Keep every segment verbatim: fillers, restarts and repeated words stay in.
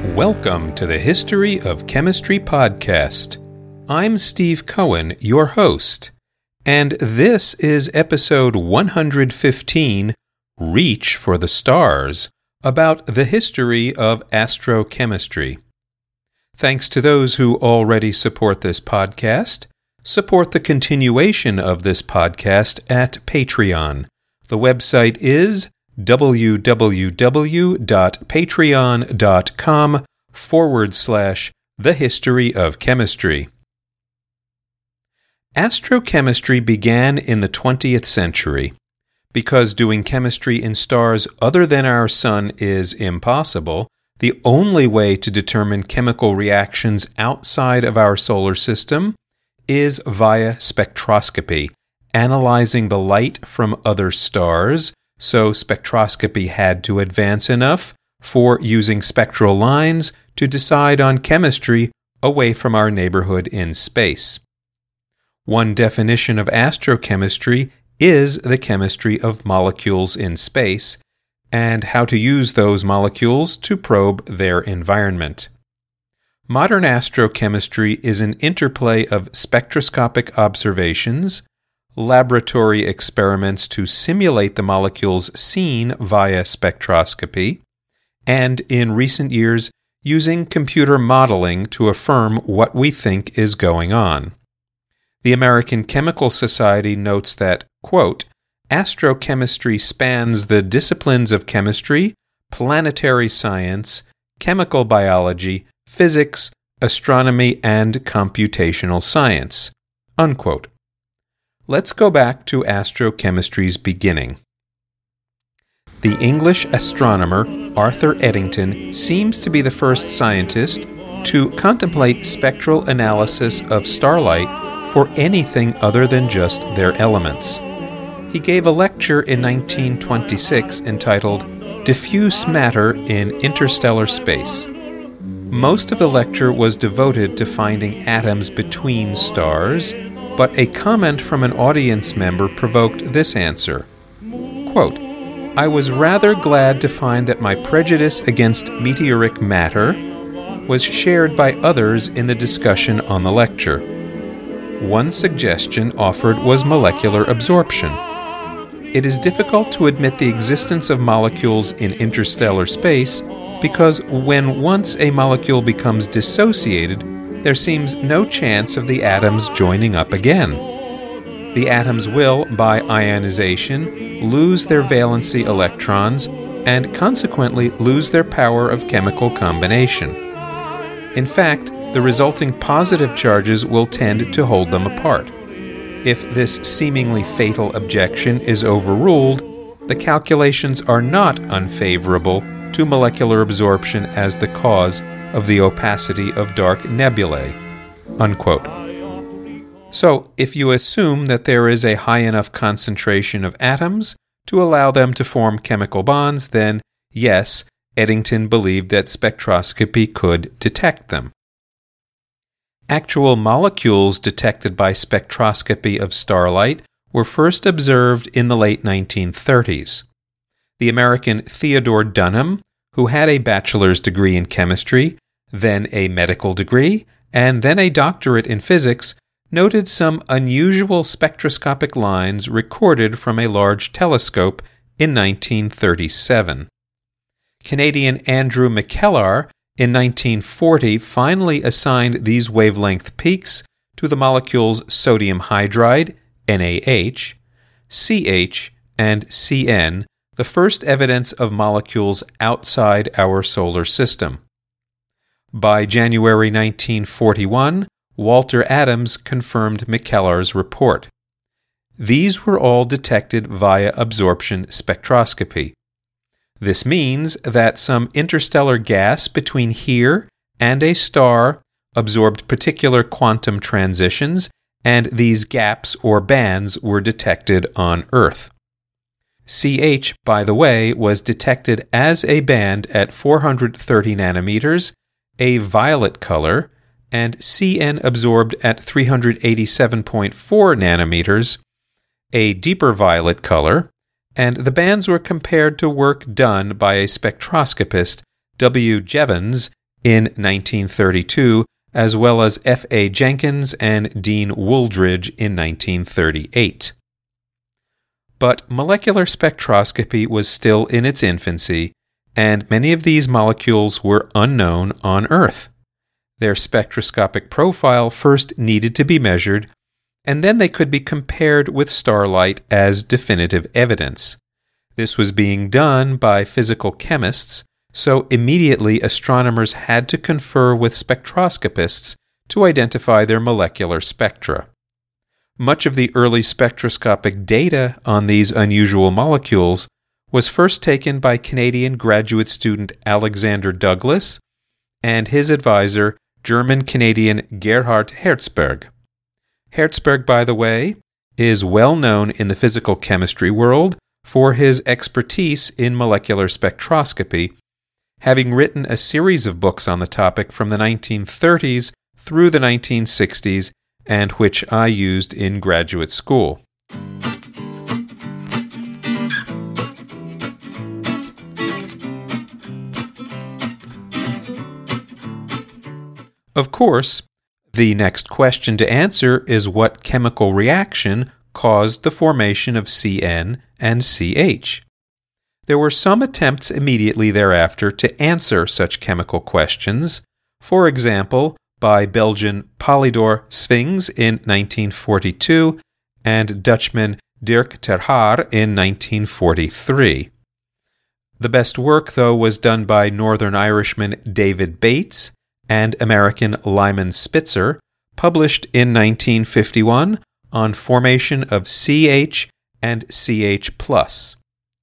Welcome to the History of Chemistry podcast. I'm Steve Cohen, your host, and this is episode one hundred fifteen, Reach for the Stars, about the history of astrochemistry. Thanks to those who already support this podcast. Support the continuation of this podcast at Patreon. The website is www.patreon.com forward slash the history of chemistry. Astrochemistry began in the twentieth century. Because doing chemistry in stars other than our sun is impossible, the only way to determine chemical reactions outside of our solar system is via spectroscopy, analyzing the light from other stars. So spectroscopy had to advance enough for using spectral lines to decide on chemistry away from our neighborhood in space. One definition of astrochemistry is the chemistry of molecules in space and how to use those molecules to probe their environment. Modern astrochemistry is an interplay of spectroscopic observations, laboratory experiments to simulate the molecules seen via spectroscopy, and in recent years, using computer modeling to affirm what we think is going on. The American Chemical Society notes that, quote, astrochemistry spans the disciplines of chemistry, planetary science, chemical biology, physics, astronomy, and computational science, unquote. Let's go back to astrochemistry's beginning. The English astronomer Arthur Eddington seems to be the first scientist to contemplate spectral analysis of starlight for anything other than just their elements. He gave a lecture in nineteen twenty-six entitled Diffuse Matter in Interstellar Space. Most of the lecture was devoted to finding atoms between stars, but a comment from an audience member provoked this answer. Quote, I was rather glad to find that my prejudice against meteoric matter was shared by others in the discussion on the lecture. One suggestion offered was molecular absorption. It is difficult to admit the existence of molecules in interstellar space because when once a molecule becomes dissociated, there seems no chance of the atoms joining up again. The atoms will, by ionization, lose their valency electrons and consequently lose their power of chemical combination. In fact, the resulting positive charges will tend to hold them apart. If this seemingly fatal objection is overruled, the calculations are not unfavorable to molecular absorption as the cause of the opacity of dark nebulae, unquote. So, if you assume that there is a high enough concentration of atoms to allow them to form chemical bonds, then yes, Eddington believed that spectroscopy could detect them. Actual molecules detected by spectroscopy of starlight were first observed in the late nineteen thirties. The American Theodore Dunham, who had a bachelor's degree in chemistry, then a medical degree, and then a doctorate in physics, noted some unusual spectroscopic lines recorded from a large telescope in nineteen thirty-seven. Canadian Andrew McKellar in nineteen forty finally assigned these wavelength peaks to the molecules sodium hydride, N A H, C H, and C N, the first evidence of molecules outside our solar system. By January nineteen forty-one, Walter Adams confirmed McKellar's report. These were all detected via absorption spectroscopy. This means that some interstellar gas between here and a star absorbed particular quantum transitions, and these gaps or bands were detected on Earth. C H, by the way, was detected as a band at four hundred thirty nanometers, a violet color, and C N absorbed at three hundred eighty-seven point four nanometers, a deeper violet color, and the bands were compared to work done by a spectroscopist, W. Jevons, in nineteen thirty-two, as well as F A Jenkins and Dean Wooldridge in nineteen thirty-eight. But molecular spectroscopy was still in its infancy, and many of these molecules were unknown on Earth. Their spectroscopic profile first needed to be measured, and then they could be compared with starlight as definitive evidence. This was being done by physical chemists, so immediately astronomers had to confer with spectroscopists to identify their molecular spectra. Much of the early spectroscopic data on these unusual molecules was first taken by Canadian graduate student Alexander Douglas and his advisor, German-Canadian Gerhard Herzberg. Herzberg, by the way, is well known in the physical chemistry world for his expertise in molecular spectroscopy, having written a series of books on the topic from the nineteen thirties through the nineteen sixties, and which I used in graduate school. Of course, the next question to answer is what chemical reaction caused the formation of C N and C H. There were some attempts immediately thereafter to answer such chemical questions, for example, by Belgian Polydor Svings in nineteen forty-two and Dutchman Dirk ter Haar in nineteen forty-three. The best work, though, was done by Northern Irishman David Bates and American Lyman Spitzer, published in nineteen fifty-one on formation of C H and C H plus.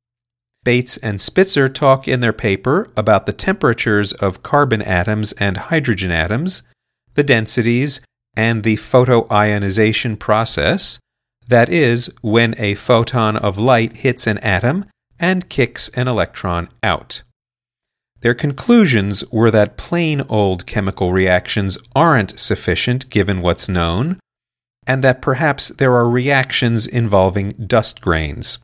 Bates and Spitzer talk in their paper about the temperatures of carbon atoms and hydrogen atoms, the densities, and the photoionization process, that is, when a photon of light hits an atom and kicks an electron out. Their conclusions were that plain old chemical reactions aren't sufficient given what's known, and that perhaps there are reactions involving dust grains.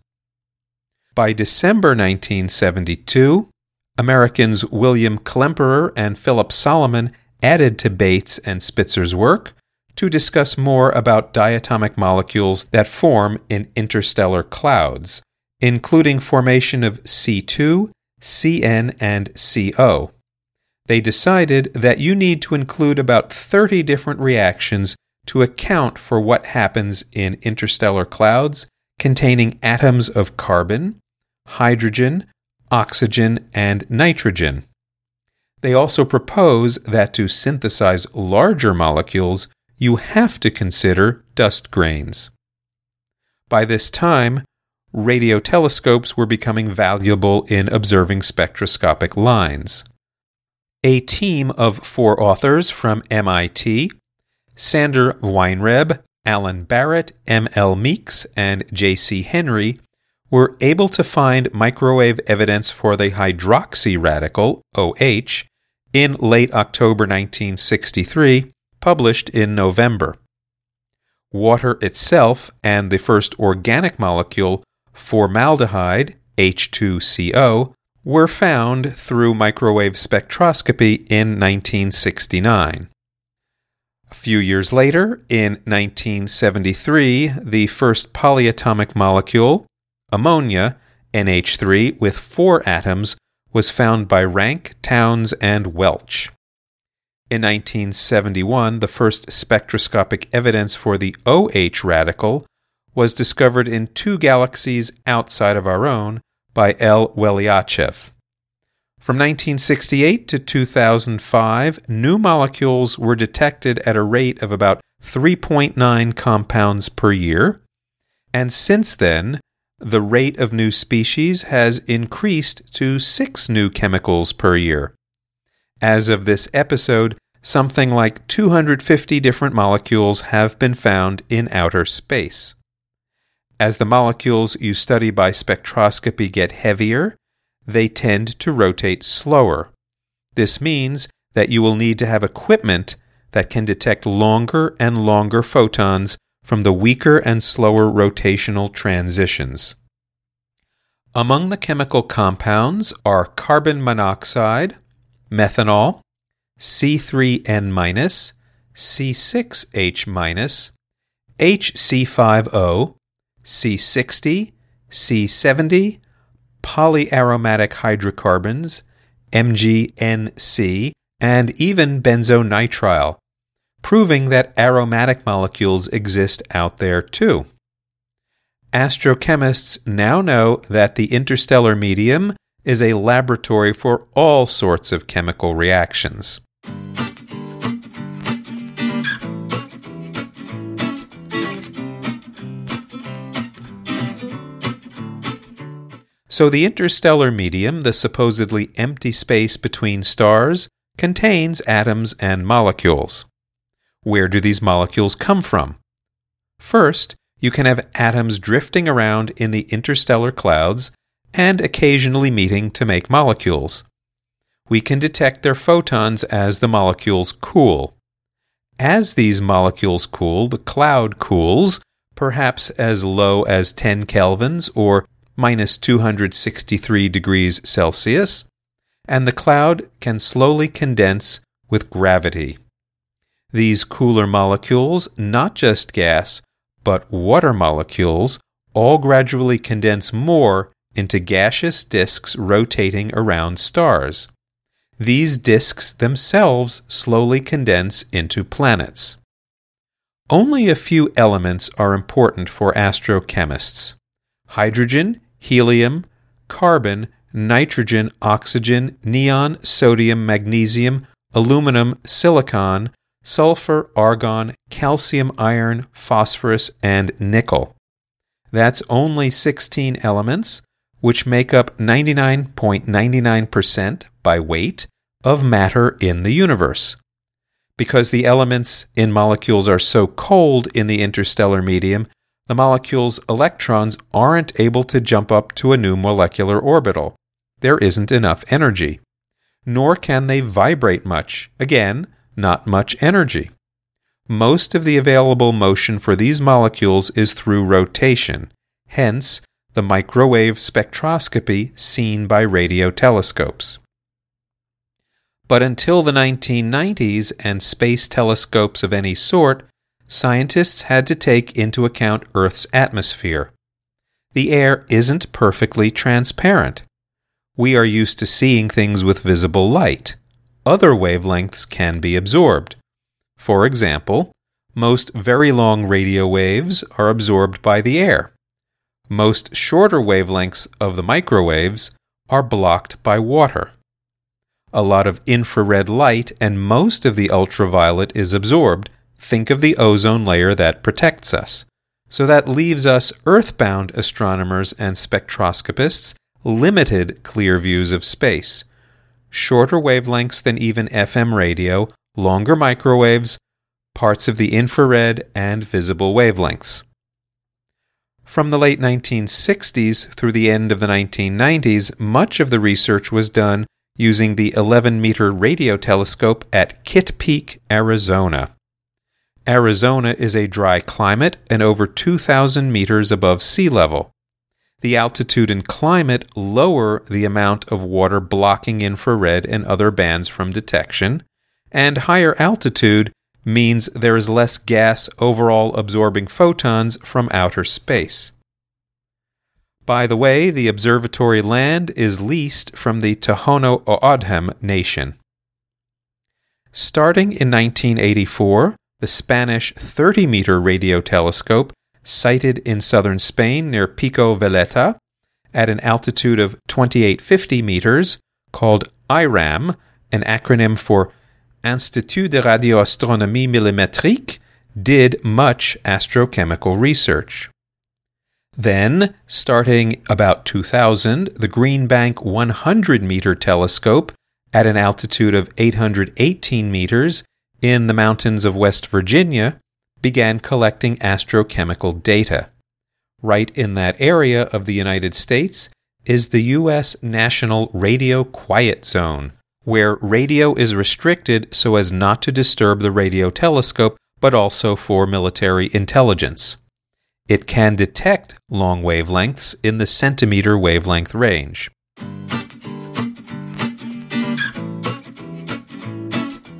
By December nineteen seventy-two, Americans William Klemperer and Philip Solomon added to Bates and Spitzer's work to discuss more about diatomic molecules that form in interstellar clouds, including formation of C two, C N, and C O. They decided that you need to include about thirty different reactions to account for what happens in interstellar clouds containing atoms of carbon, hydrogen, oxygen, and nitrogen. They also propose that to synthesize larger molecules, you have to consider dust grains. By this time, radio telescopes were becoming valuable in observing spectroscopic lines. A team of four authors from M I T, Sander Weinreb, Alan Barrett, M L Meeks, and J C Henry, were able to find microwave evidence for the hydroxy radical, O H, in late October nineteen sixty-three, published in November. Water itself and the first organic molecule, formaldehyde, H two C O, were found through microwave spectroscopy in nineteen sixty-nine. A few years later, in nineteen seventy-three, the first polyatomic molecule, ammonia, N H three, with four atoms, was found by Rank, Towns, and Welch. In nineteen seventy-one, the first spectroscopic evidence for the O H radical was discovered in two galaxies outside of our own by L. Weliachev. From nineteen sixty-eight to two thousand five, new molecules were detected at a rate of about three point nine compounds per year, and since then, the rate of new species has increased to six new chemicals per year. As of this episode, something like two hundred fifty different molecules have been found in outer space. As the molecules you study by spectroscopy get heavier, they tend to rotate slower. This means that you will need to have equipment that can detect longer and longer photons from the weaker and slower rotational transitions. Among the chemical compounds are carbon monoxide, methanol, C three N minus, C six H minus, H C five O, C sixty, C seventy, polyaromatic hydrocarbons, M G N C, and even benzonitrile, proving that aromatic molecules exist out there too. Astrochemists now know that the interstellar medium is a laboratory for all sorts of chemical reactions. So the interstellar medium, the supposedly empty space between stars, contains atoms and molecules. Where do these molecules come from? First, you can have atoms drifting around in the interstellar clouds and occasionally meeting to make molecules. We can detect their photons as the molecules cool. As these molecules cool, the cloud cools, perhaps as low as ten kelvins or minus two hundred sixty-three degrees Celsius, and the cloud can slowly condense with gravity. These cooler molecules, not just gas, but water molecules, all gradually condense more into gaseous disks rotating around stars. These disks themselves slowly condense into planets. Only a few elements are important for astrochemists: hydrogen, helium, carbon, nitrogen, oxygen, neon, sodium, magnesium, aluminum, silicon, sulfur, argon, calcium, iron, phosphorus, and nickel. That's only sixteen elements, which make up ninety-nine point nine nine percent by weight of matter in the universe. Because the elements in molecules are so cold in the interstellar medium, the molecule's electrons aren't able to jump up to a new molecular orbital. There isn't enough energy. Nor can they vibrate much. Again, not much energy. Most of the available motion for these molecules is through rotation, hence the microwave spectroscopy seen by radio telescopes. But until the nineteen nineties and space telescopes of any sort, scientists had to take into account Earth's atmosphere. The air isn't perfectly transparent. We are used to seeing things with visible light. Other wavelengths can be absorbed. For example, most very long radio waves are absorbed by the air. Most shorter wavelengths of the microwaves are blocked by water. A lot of infrared light and most of the ultraviolet is absorbed. Think of the ozone layer that protects us. So that leaves us earthbound astronomers and spectroscopists limited clear views of space. Shorter wavelengths than even F M radio, longer microwaves, parts of the infrared and visible wavelengths. From the late nineteen sixties through the end of the nineteen nineties, much of the research was done using the eleven meter radio telescope at Kitt Peak, Arizona. Arizona is a dry climate and over two thousand meters above sea level. The altitude and climate lower the amount of water blocking infrared and other bands from detection, and higher altitude means there is less gas overall absorbing photons from outer space. By the way, the observatory land is leased from the Tohono O'odham Nation. Starting in nineteen eighty-four, the Spanish thirty meter radio telescope, sited in southern Spain near Pico Veleta, at an altitude of twenty-eight hundred fifty meters, called I RAM, an acronym for Institut de Radioastronomie Millimétrique, did much astrochemical research. Then, starting about two thousand, the Green Bank one hundred meter telescope, at an altitude of eight hundred eighteen meters, in the mountains of West Virginia, began collecting astrochemical data. Right in that area of the United States is the U S National Radio Quiet Zone, where radio is restricted so as not to disturb the radio telescope, but also for military intelligence. It can detect long wavelengths in the centimeter wavelength range.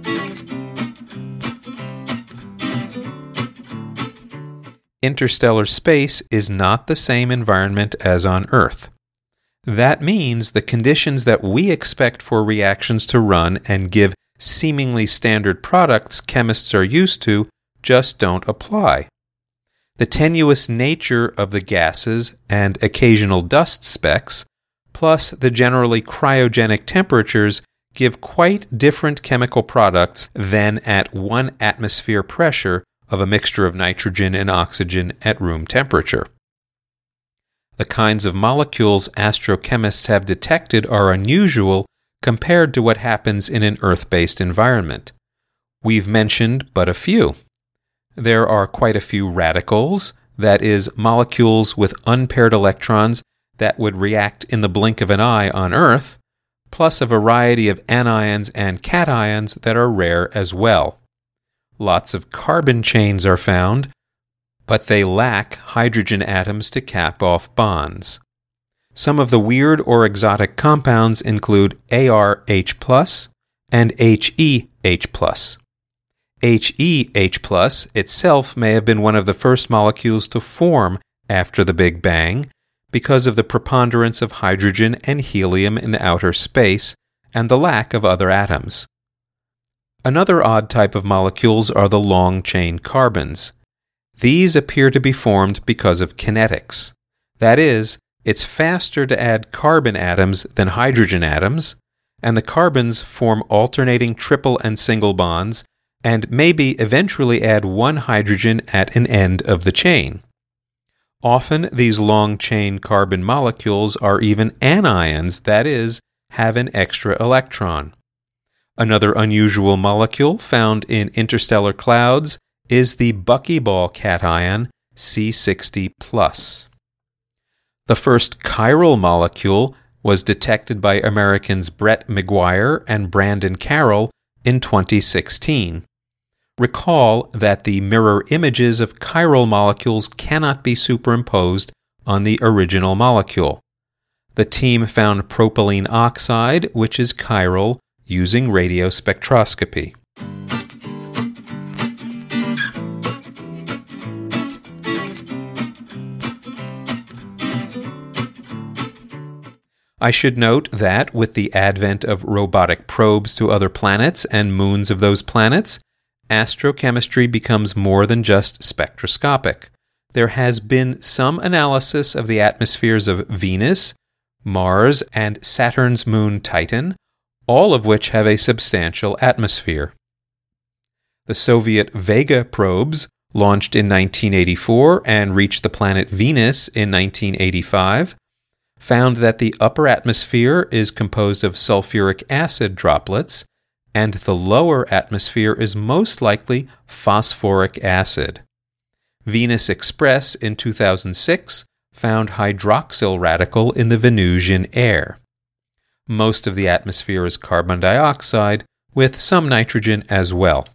interstellar space is not the same environment as on Earth. That means the conditions that we expect for reactions to run and give seemingly standard products chemists are used to just don't apply. The tenuous nature of the gases and occasional dust specks, plus the generally cryogenic temperatures, give quite different chemical products than at one atmosphere pressure of a mixture of nitrogen and oxygen at room temperature. The kinds of molecules astrochemists have detected are unusual compared to what happens in an Earth-based environment. We've mentioned but a few. There are quite a few radicals, that is, molecules with unpaired electrons that would react in the blink of an eye on Earth, plus a variety of anions and cations that are rare as well. Lots of carbon chains are found, but they lack hydrogen atoms to cap off bonds. Some of the weird or exotic compounds include A R H plus and H E H plus. H E H plus itself may have been one of the first molecules to form after the Big Bang because of the preponderance of hydrogen and helium in outer space and the lack of other atoms. Another odd type of molecules are the long-chain carbons. These appear to be formed because of kinetics. That is, it's faster to add carbon atoms than hydrogen atoms, and the carbons form alternating triple and single bonds and maybe eventually add one hydrogen at an end of the chain. Often, these long-chain carbon molecules are even anions, that is, have an extra electron. Another unusual molecule found in interstellar clouds is the buckyball cation C sixty plus. The first chiral molecule was detected by Americans Brett McGuire and Brandon Carroll in twenty sixteen. Recall that the mirror images of chiral molecules cannot be superimposed on the original molecule. The team found propylene oxide, which is chiral, using radiospectroscopy. I should note that with the advent of robotic probes to other planets and moons of those planets, astrochemistry becomes more than just spectroscopic. There has been some analysis of the atmospheres of Venus, Mars, and Saturn's moon Titan, all of which have a substantial atmosphere. The Soviet Vega probes, launched in nineteen eighty-four and reached the planet Venus in nineteen eighty-five, found that the upper atmosphere is composed of sulfuric acid droplets, and the lower atmosphere is most likely phosphoric acid. Venus Express in two thousand six found hydroxyl radical in the Venusian air. Most of the atmosphere is carbon dioxide, with some nitrogen as well.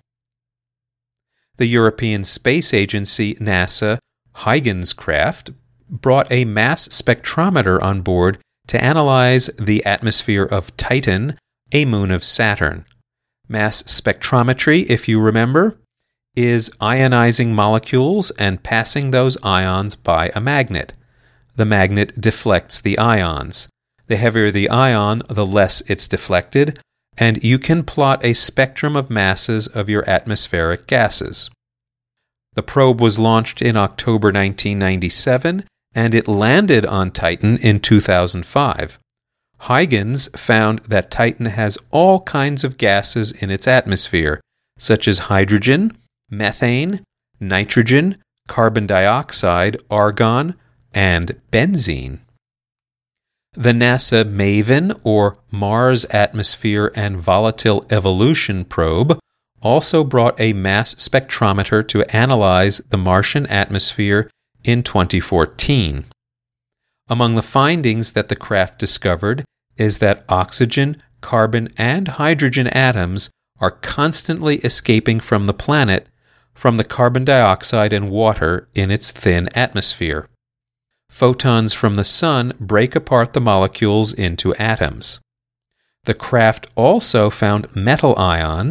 The European Space Agency NASA Huygens craft brought a mass spectrometer on board to analyze the atmosphere of Titan, a moon of Saturn. Mass spectrometry, if you remember, is ionizing molecules and passing those ions by a magnet. The magnet deflects the ions. The heavier the ion, the less it's deflected, and you can plot a spectrum of masses of your atmospheric gases. The probe was launched in October nineteen ninety-seven, and it landed on Titan in two thousand five. Huygens found that Titan has all kinds of gases in its atmosphere, such as hydrogen, methane, nitrogen, carbon dioxide, argon, and benzene. The NASA MAVEN, or Mars Atmosphere and Volatile Evolution probe, also brought a mass spectrometer to analyze the Martian atmosphere in twenty fourteen. Among the findings that the craft discovered is that oxygen, carbon, and hydrogen atoms are constantly escaping from the planet from the carbon dioxide and water in its thin atmosphere. Photons from the sun break apart the molecules into atoms. The craft also found metal ions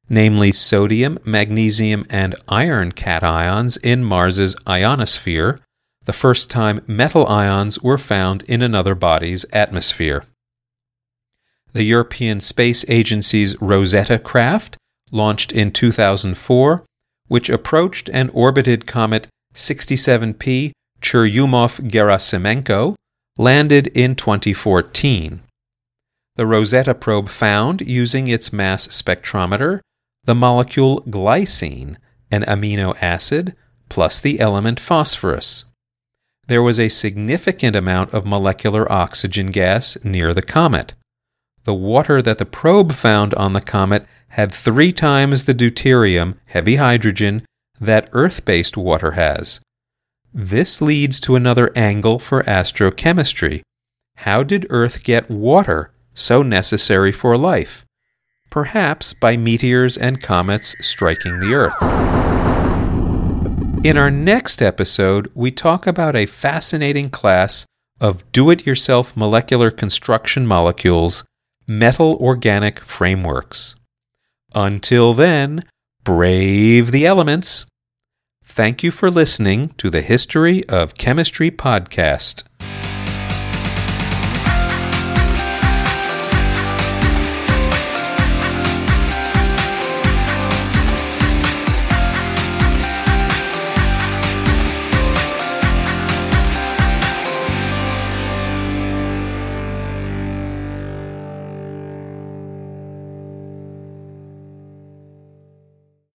namely sodium, magnesium, and iron cations in Mars's ionosphere, the first time metal ions were found in another body's atmosphere. The European Space Agency's Rosetta craft, launched in two thousand four, which approached and orbited comet sixty-seven P Churyumov-Gerasimenko, landed in twenty fourteen. The Rosetta probe found, using its mass spectrometer, the molecule glycine, an amino acid, plus the element phosphorus. There was a significant amount of molecular oxygen gas near the comet. The water that the probe found on the comet had three times the deuterium, heavy hydrogen, that Earth-based water has. This leads to another angle for astrochemistry. How did Earth get water, so necessary for life? Perhaps by meteors and comets striking the Earth. In our next episode, we talk about a fascinating class of do-it-yourself molecular construction molecules, metal organic frameworks. Until then, brave the elements. Thank you for listening to the History of Chemistry podcast.